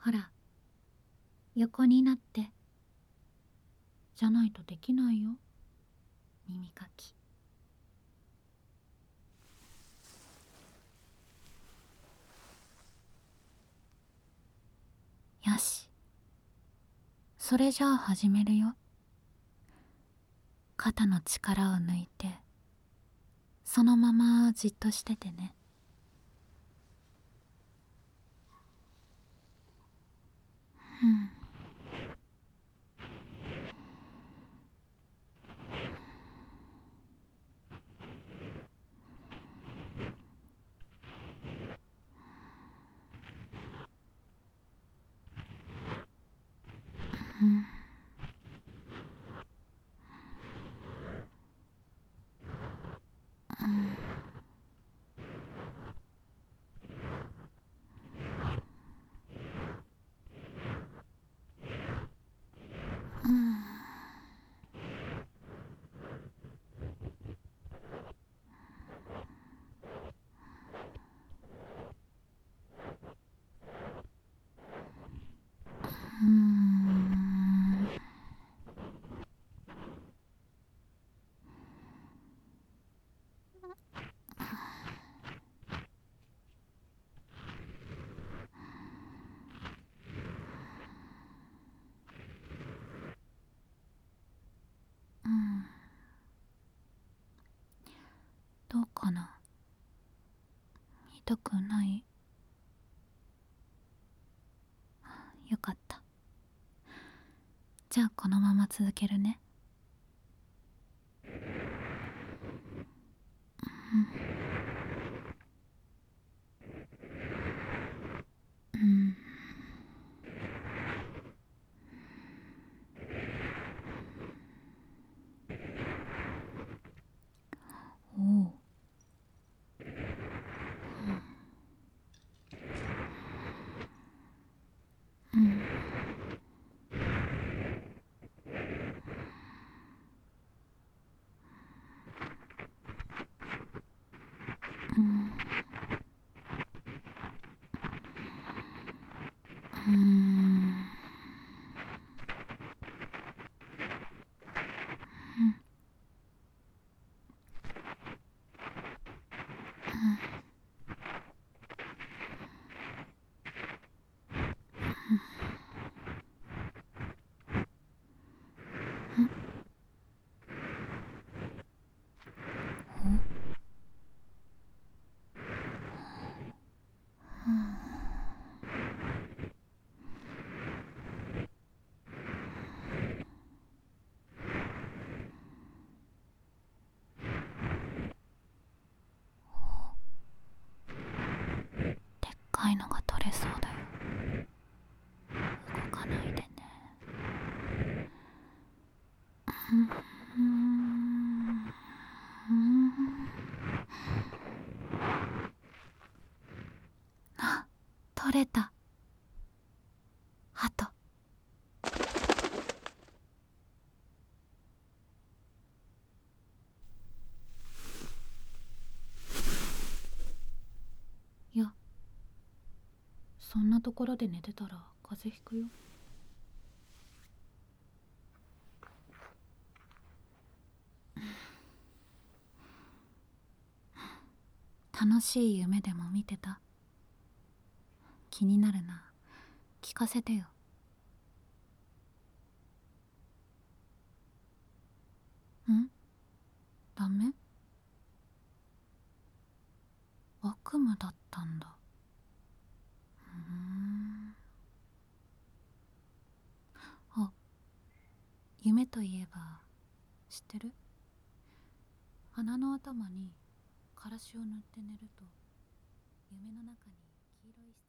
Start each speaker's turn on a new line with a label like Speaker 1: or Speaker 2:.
Speaker 1: ほら、横になって。じゃないとできないよ、耳かき。よし、それじゃあ始めるよ。肩の力を抜いて、そのままじっとしててね。うん。うん。うん。うん。うん。うん。どうかな。痛くない？よかった。じゃあこのまま続けるね。うん。おお。うん。うん。うん。でっかいのが取れそうだよ。動かないでね。うん。うん。あ、取れた。鳩。いや、そんなところで寝てたら風邪ひくよ。楽しい夢でも見てた？気になるな。聞かせてよ。ん？ダメ？悪夢だったんだ。うーん。あ、夢といえば知ってる？鼻の頭にからしを塗って寝ると夢の中に黄色い